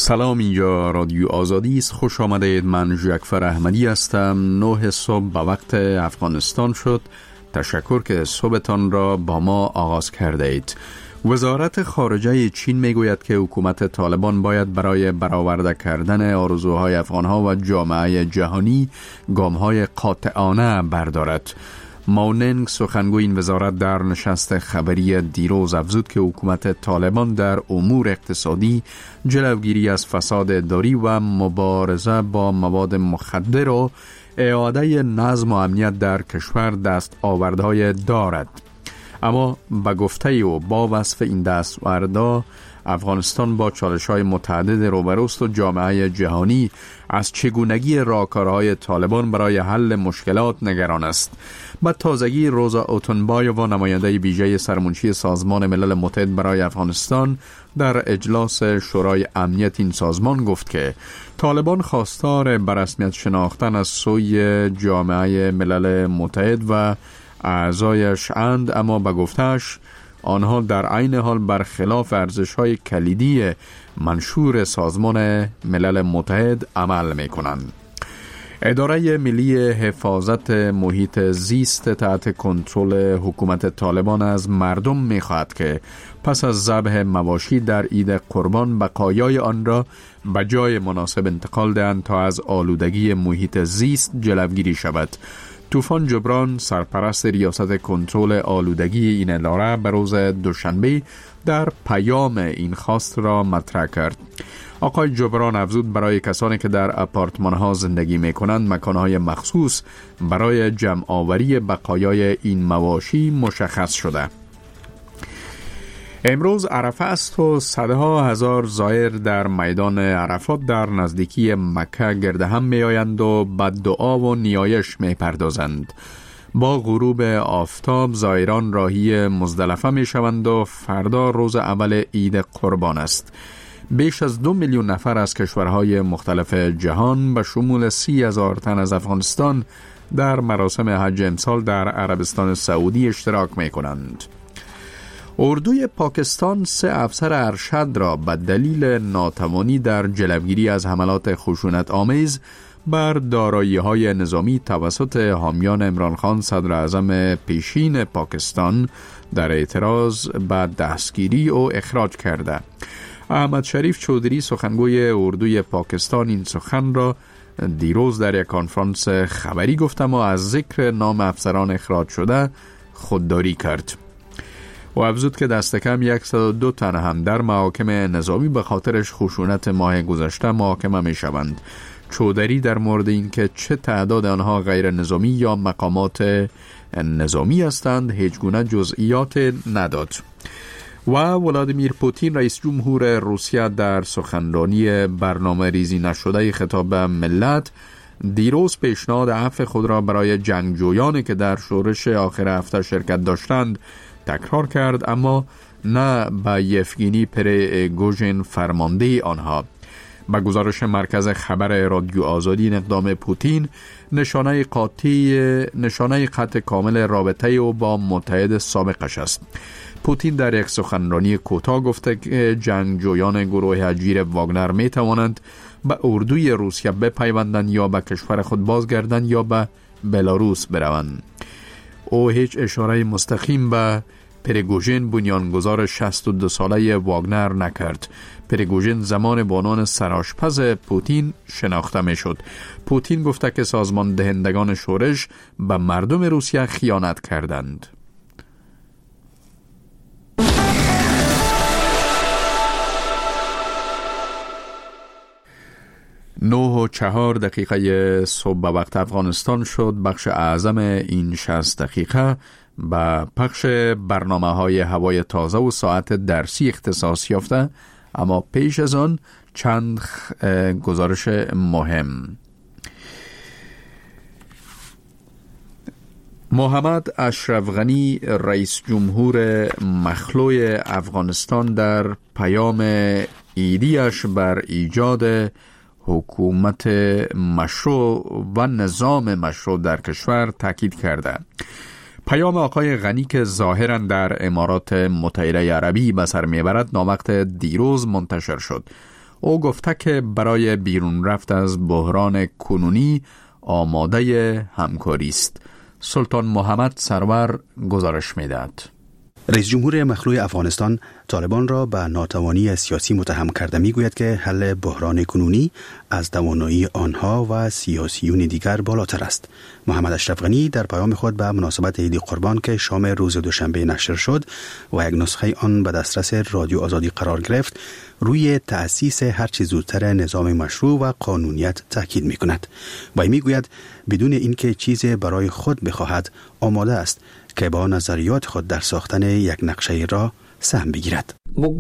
سلام، اینجا رادیو آزادی است. خوش آمدید. من جعفر احمدی هستم. 9 صبح به وقت افغانستان شد. تشکر که صبحتان را با ما آغاز کرده اید. وزارت خارجه چین میگوید که حکومت طالبان باید برای برآورده کردن آرزوهای افغانها و جامعه جهانی گام‌های قاطعانه بردارد. ماوننگ سخنگوی این وزارت در نشست خبری دیروز افزود که حکومت طالبان در امور اقتصادی، جلوگیری از فساد اداری و مبارزه با مواد مخدر و اعاده نظم و امنیت در کشور دستاوردهای دارد. اما به گفته او با وصف این دستاوردها افغانستان با چالش‌های متعدد روبروست و جامعه جهانی از چگونگی راهکارهای طالبان برای حل مشکلات نگران است. با تازگی روزا اوتنبایووا، نماینده ویژه سرمنشی سازمان ملل متحد برای افغانستان، در اجلاس شورای امنیت این سازمان گفت که طالبان خواستار به رسمیت شناختن از سوی جامعه ملل متحد و اعضایش اند، اما به گفتهش آنها در عین حال برخلاف ارزش‌های کلیدی منشور سازمان ملل متحد عمل می‌کنند. اداره ملی حفاظت محیط زیست تحت کنترل حکومت طالبان از مردم می‌خواهد که پس از ذبح مواشی در عید قربان بقایای آن را به جای مناسب انتقال دهند تا از آلودگی محیط زیست جلوگیری شود. طوفان جبران، سرپرست ریاست کنترل آلودگی این اداره، به روز دوشنبه در پیام این خواست را مطرح کرد. آقای جبران افزود برای کسانی که در آپارتمان‌ها زندگی می‌کنند مکان‌های مخصوص برای جمع آوری بقایای این مواشی مشخص شده. امروز عرفه است و صدها هزار زائر در میدان عرفات در نزدیکی مکه گرد هم می آیند و به دعا و نیایش می پردازند. با غروب آفتاب زائران راهی مزدلفه می شوند و فردا روز اول عید قربان است. بیش از 2 میلیون نفر از کشورهای مختلف جهان به شمول 30,000 تن از افغانستان در مراسم حج امسال در عربستان سعودی اشتراک می کنند. اردوی پاکستان 3 افسر ارشد را به دلیل ناتوانی در جلوگیری از حملات خشونت آمیز بر دارایی‌های نظامی توسط حامیان عمران خان صدر اعظم پیشین پاکستان در اعتراض به دستگیری و اخراج کرده. احمد شریف چودری سخنگوی اردوی پاکستان این سخن را دیروز در یک کنفرانس خبری گفت و از ذکر نام افسران اخراج شده خودداری کرد. و افزود که دست کم 102 تن هم در محاکم نظامی به خاطرش خشونت ماه گذشته محاکمه می شوند. چودری در مورد این که چه تعداد آنها غیر نظامی یا مقامات نظامی هستند هیچ گونه جزئیات نداد. و ولادیمیر پوتین رئیس جمهور روسیه در سخنرانی برنامه ریزی نشده خطاب به ملت دیروز پیشنهاد عفو خود را برای جنگجویانی که در شورش آخر هفته شرکت داشتند تکرار کرد، اما نه به یفگینی پریگوژین فرمانده آنها. به گزارش مرکز خبر رادیو آزادی، این اقدام پوتین نشانه قطع کامل رابطه او با متحد سابقش است. پوتین در یک سخنرانی کوتاه گفته که جنگجویان گروه اجیر واگنر می توانند به اردوی روسیه بپیوندند یا به کشور خود بازگردند یا به بلاروس بروند. او هیچ اشاره مستقیم به پریگوژین، بنیانگذار 62 ساله واگنر نکرد. پریگوژین زمان به عنوان سرآشپز پوتین شناخته می شد. پوتین گفته که سازمان دهندگان شورش به مردم روسیه خیانت کردند. 9:04 صبح به وقت افغانستان شد. بخش اعظم این 60 دقیقه به پخش برنامه‌های هوای تازه و ساعت درسی اختصاص یافته، اما پیش از آن چند گزارش مهم. محمد اشرف غنی رئیس جمهور مخلوع افغانستان در پیام ایدیش بر ایجاد حکومت مشروع و نظام مشروع در کشور تاکید کرده. پیام آقای غنی که ظاهراً در امارات متحده عربی به سر میبرد ناموقت دیروز منتشر شد. او گفته که برای بیرون رفت از بحران کنونی آماده همکاری است. سلطان محمد سرور گزارش می‌دهد. رئیس جمهور مخلوع افغانستان طالبان را به ناتوانی سیاسی متهم کرده میگوید که حل بحران کنونی از توانایی آنها و سیاسیون دیگر بالاتر است. محمد اشرف غنی در پیام خود به مناسبت عید قربان که شام روز دوشنبه نشر شد و یک نسخه آن به دسترس رادیو آزادی قرار گرفت، روی تأسیس هرچه زودتر نظام مشروع و قانونیت تاکید میکند. و میگوید بدون اینکه چیزی برای خود بخواهد آماده است که با نظریات خود در ساختن یک نقشه را سهم بگیرد.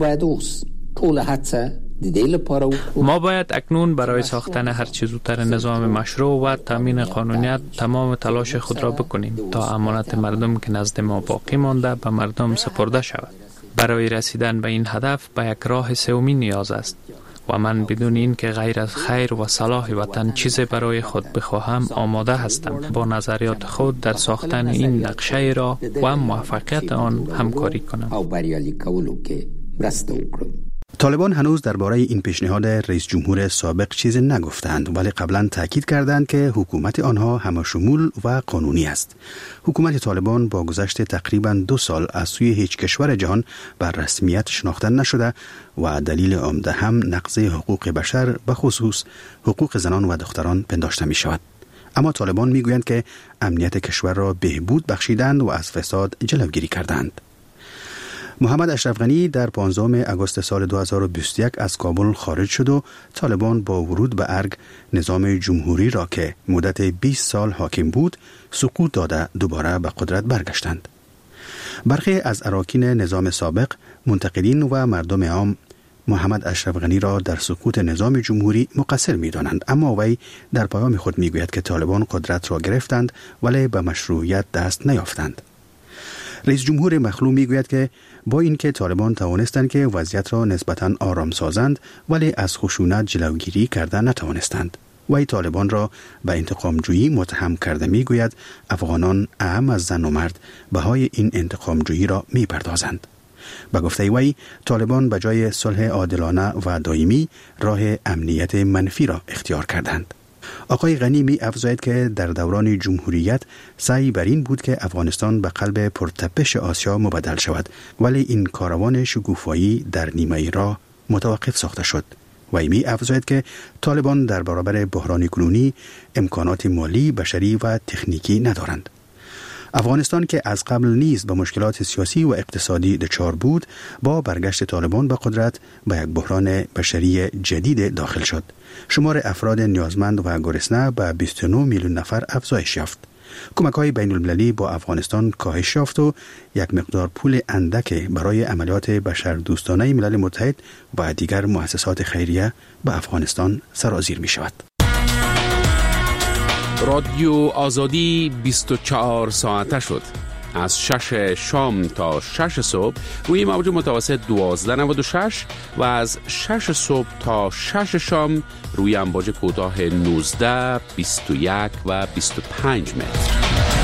ما باید اکنون برای ساختن هر چیز زودتر نظام مشروع و تامین قانونیت تمام تلاش خود را بکنیم تا امانت مردم که نزد ما باقی مانده به مردم سپرده شود. برای رسیدن به این هدف به یک راه سومی نیاز است و من بدون این که غیر از خیر و صلاح وطن چیزی برای خود بخواهم آماده هستم با نظریات خود در ساختن این نقشه را و موفقیت آن همکاری کنم. طالبان هنوز درباره این پیشنهاد رئیس جمهور سابق چیزی نگفتند، ولی قبلا تاکید کردند که حکومت آنها همشمول و قانونی است. حکومت طالبان با گذشت تقریبا 2 سال از سوی هیچ کشور جهان بر رسمیت شناخته نشده و دلیل عمده هم نقض حقوق بشر به خصوص حقوق زنان و دختران پنداشته می شود. اما طالبان می گویند که امنیت کشور را بهبود بخشیدند و از فساد جلوگیری کردند. محمد اشرف غنی در 15 آگوست سال 2021 از کابل خارج شد و طالبان با ورود به ارگ نظام جمهوری را که مدت 20 سال حاکم بود سقوط داده دوباره به قدرت برگشتند. برخی از اراکین نظام سابق، منتقدین و مردم عام محمد اشرف غنی را در سقوط نظام جمهوری مقصر می دانند، اما وی در پیام خود می گوید که طالبان قدرت را گرفتند ولی به مشروعیت دست نیافتند. رئیس جمهور مخلوع می گوید که با اینکه طالبان توانستند که وضعیت را نسبتاً آرام سازند ولی از خشونت جلوگیری کرده نتوانستند. وی طالبان را به انتقام جویی متهم کرده می گوید افغانان اعم از زن و مرد بهای این انتقام جویی را می پردازند. به گفته وی طالبان به جای صلح عادلانه و دائمی راه امنیت منفی را اختیار کردند. آقای غنی می افزاید که در دوران جمهوریت سعی بر این بود که افغانستان به قلب پرتپش آسیا مبدل شود، ولی این کاروان شکوفایی در نیمه راه متوقف ساخته شد. وی می افزاید که طالبان در برابر بحران کنونی امکانات مالی، بشری و تکنیکی ندارند. افغانستان که از قبل نیز به مشکلات سیاسی و اقتصادی دچار بود، با برگشت طالبان به قدرت به یک بحران بشری جدید داخل شد. شمار افراد نیازمند و گرسنه به 29 میلیون نفر افزایش یافت. کمک‌های بین‌المللی با افغانستان کاهش یافت و یک مقدار پول اندک برای عملیات بشردوستانه ملل متحد و دیگر مؤسسات خیریه به افغانستان سرازیر می شود. رادیو آزادی 24 ساعته شد. از 6 شام تا 6 صبح روی موج متوسط 1296 و از 6 صبح تا 6 شام روی امواج کوتاه 19، 21 و 25 متر.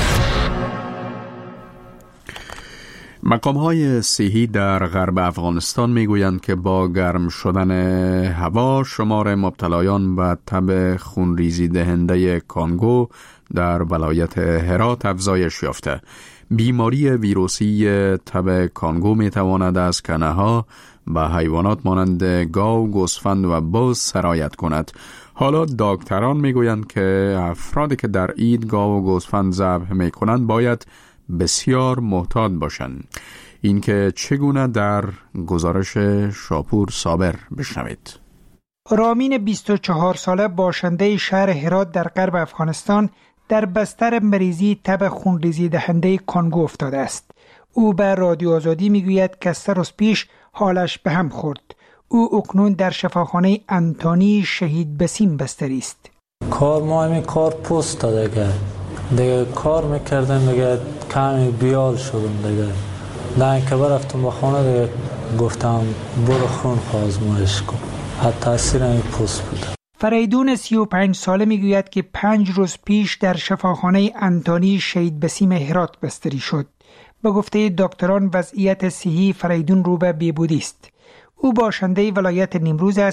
مقام‌های صحی در غرب افغانستان میگویند که با گرم شدن هوا شمار مبتلایان به تب خونریزی دهنده کانگو در ولایت هرات افزایش یافته. بیماری ویروسی تب کانگو میتواند از کنه‌ها به حیوانات مانند گاو، گوسفند و بز سرایت کند. حالا دکتران میگویند که افرادی که در عید گاو و گوسفند ذبح میکنند باید بسیار محتاط باشند. این که چگونه در گزارش شاپور صابر بشنوید. رامین 24 ساله باشنده شهر هرات در غرب افغانستان در بستر مریضی تب خونریزی دهنده کانگو افتاده است. او به رادیو آزادی میگوید که 3 روز پیش حالش به هم خورد. او اکنون در شفاخانه انتانی شهید بسیم بستری است. کار پست داده دیگه کار میکردم دیگه کمی بیال شدم دیگه که برفتم به خانه دیگه گفتم برو خون آزمایش کن. حتی تاثیر این پست بود. فریدون 35 ساله میگوید که 5 روز پیش در شفاخانه انتانی شهید بسیم هرات بستری شد. به گفته دکتران وضعیت صحی فریدون رو به بهبودی است. او باشنده ولایت نیمروز است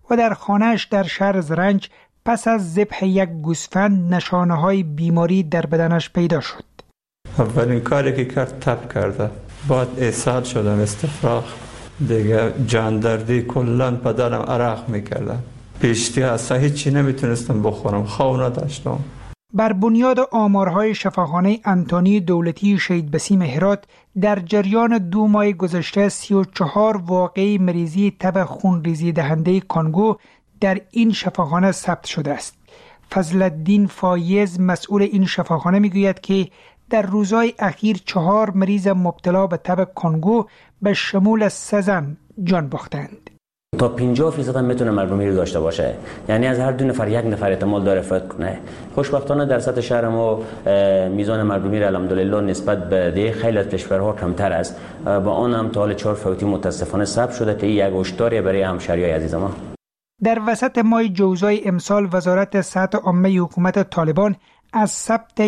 و در خانه‌اش در شهر زرنج پس از ذبح یک گوسفند نشانه‌های بیماری در بدنش پیدا شد. اولین کاری که کرد تب کرده، بعد اسهال شدم، استفراغ دیگه، جاندردی، کلن بدنم عرق میکردم، پیشتی اصلا هیچی نمیتونستم بخورم، خواب نداشتم. بر بنیاد آمارهای شفاخانه انتونی دولتی شهید بسیم هرات در جریان 2 ماه گذشته 34 واقعه مریضی تب خونریزی دهنده کانگو در این شفاخانه ثبت شده است. فضلالدین فایز مسئول این شفاخانه میگوید که در روزهای اخیر 4 مریض مبتلا به تب کانگو به شمول 3 زن جان باختند. تا 50% هم میتونه مرگومیر داشته باشه، یعنی از هر 2 نفر 1 نفر احتمال داره فوت کنه. خوشبختانه در سطح شهر ما میزان مرگومیر الحمدلله نسبت به دیگه خیلی از کشورها کمتر است. با آن هم تا حال 4 فوتی متاسفانه ثبت شده که این یک هشداری برای همشهریای عزیز ما. در وسط ماه جوزای امسال وزارت صحت عامه حکومت طالبان از ثبت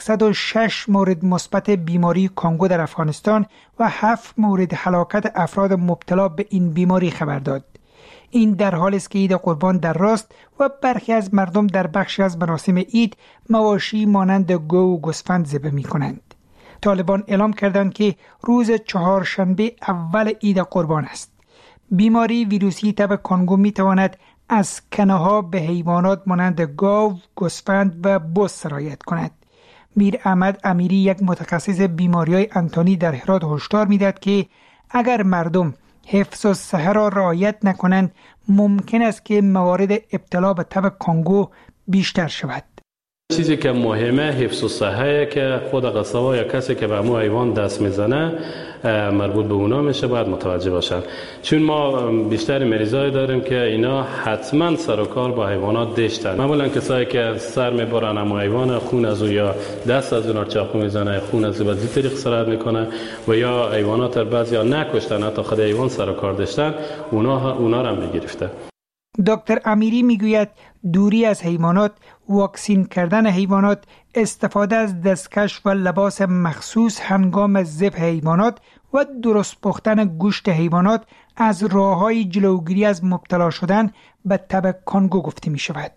106 مورد مثبت بیماری کانگو در افغانستان و 7 مورد هلاکت افراد مبتلا به این بیماری خبر داد. این در حالی است که عید قربان در راست و برخی از مردم در بخشی از مراسم عید مواشی مانند گو و گوسفند ذبح می‌کنند. طالبان اعلام کردند که روز چهارشنبه اول عید قربان است. بیماری ویروسی تب کانگو می‌تواند از کنه‌ها به حیوانات مانند گاو، گوسفند و بز سرایت کند. میر احمد امیری، یک متخصص بیماری‌های انتونی در هرات، هشدار می‌دهد که اگر مردم حفظ الصحه را رعایت نکنند ممکن است که موارد ابتلا به تب کانگو بیشتر شود. چیزی که مهمه حفظ الصحه که خود قصابا یا کسی که به مو حیوان دست میزنه مربوط به اونا میشه، باید متوجه باشن، چون ما بیشتر مریضای داریم که اینا حتما سر و کار با حیوانات داشتن. معمولا کسایی که سر میبرن اما حیوان خون از او یا دست از اونا چاقو میزنه، خون از او به این طریق سرایت میکنه و یا حیوانات بعضیا نکشتن، حتی خود حیوان سر و کار داشتن، اونا رو هم میگرفته. دکتر امیری میگوید دوری از حیوانات، واکسین کردن حیوانات، استفاده از دستکش و لباس مخصوص هنگام ذبح حیوانات و درست پختن گوشت حیوانات از راه‌های جلوگیری از مبتلا شدن به تب کانگو گفته می شود.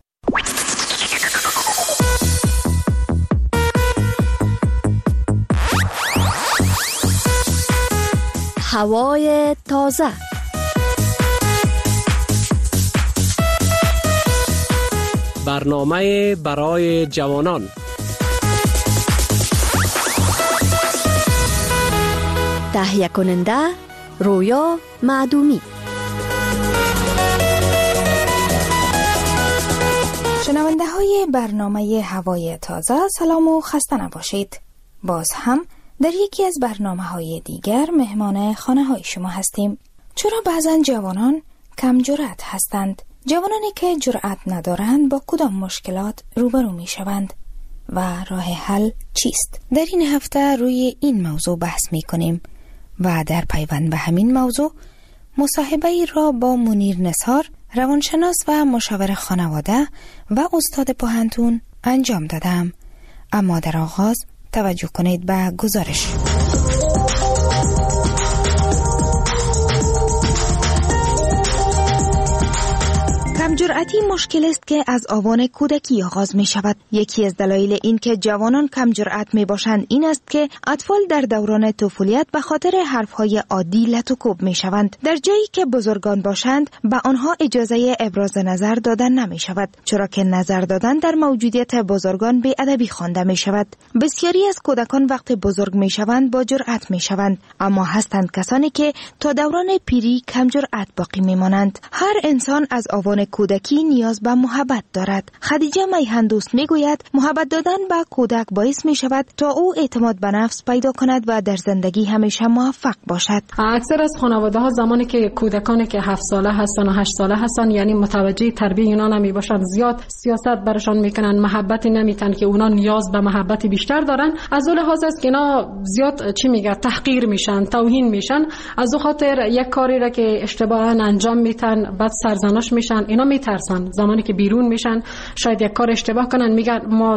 هوای تازه. برنامه برای جوانان. تهیه کننده رویا معدومی. شنونده های برنامه هوای تازه، سلام و خسته نباشید. باز هم در یکی از برنامه های دیگر مهمان خانه های شما هستیم. چرا بعضا جوانان کم جرأت هستند؟ جوانانی که جرأت ندارند با کدام مشکلات روبرو می شوند و راه حل چیست؟ در این هفته روی این موضوع بحث می کنیم و در پیوند به همین موضوع مصاحبه‌ای را با منیر نثار، روانشناس و مشاور خانواده و استاد پوهنتون انجام دادم. اما در آغاز توجه کنید به گزارش. کمجرأتی مشکل است که از آوان کودکی آغاز می شود. یکی از دلایل این که جوانان کمجرأت می باشند این است که اطفال در دوران طفولیت به خاطر حرفهای عادی لط و کوب می شوند. در جایی که بزرگان باشند به آنها اجازه ابراز نظر دادن نمی شود، چرا که نظر دادن در موجودیت بزرگان بی‌ادبی خوانده می شود. بسیاری از کودکان وقتی بزرگ می شوند با جرأت می شوند، اما هستند کسانی که تا دوران پیری کمجرأت باقی می مانند. هر انسان از آوان کودکی نیاز به محبت دارد. خدیجه میهندوست میگوید محبت دادن به کودک باعث می شود تا او اعتماد به نفس پیدا کند و در زندگی همیشه موفق باشد. اکثر از خانواده ها زمانی که کودکانی که 7 ساله هستن و 8 ساله هستن، یعنی متوجه تربیت اونا نمی باشن، زیاد سیاست برشان میکنن، محبتی نمیتن که اونا نیاز به محبتی بیشتر دارن. از اون لحاظ است که اینا زیاد تحقیر میشن، توهین میشن. از اون خاطر یک کاری را که اشتباها انجام میتن بعد سرزنش میشن. اینا میترسن زمانی که بیرون میشن شاید یک کار اشتباه کنن، میگن ما